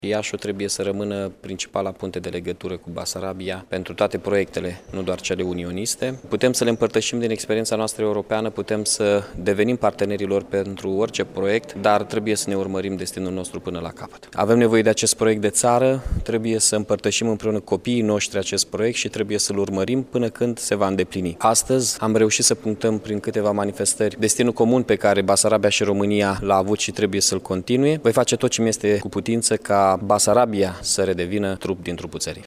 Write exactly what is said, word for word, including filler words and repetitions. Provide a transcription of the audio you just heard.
Iașul trebuie să rămână principala punte de legătură cu Basarabia pentru toate proiectele, nu doar cele unioniste. Putem să le împărtășim din experiența noastră europeană, putem să devenim partenerilor pentru orice proiect, dar trebuie să ne urmărim destinul nostru până la capăt. Avem nevoie de acest proiect de țară, trebuie să împărtășim împreună copiii noștri acest proiect și trebuie să-l urmărim până când se va îndeplini. Astăzi am reușit să punctăm prin câteva manifestări destinul comun pe care Basarabia și România l-a avut și trebuie să-l continue. Voi face tot ce mi este cu putință ca Basarabia să redevină trup din trupul țării.